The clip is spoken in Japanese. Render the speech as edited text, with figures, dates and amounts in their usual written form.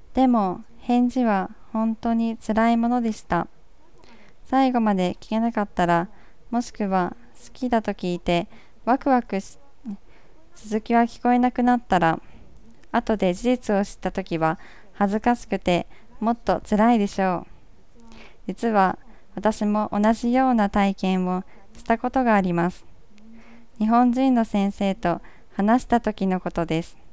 でも返事は本当に辛いものでした。最後まで聞けなかったら、もしくは好きだと聞いてワクワクし、続きは聞こえなくなったら、後で事実を知ったときは恥ずかしくてもっと辛いでしょう。実は私も同じような体験をしたことがあります。日本人の先生と話した時のことです。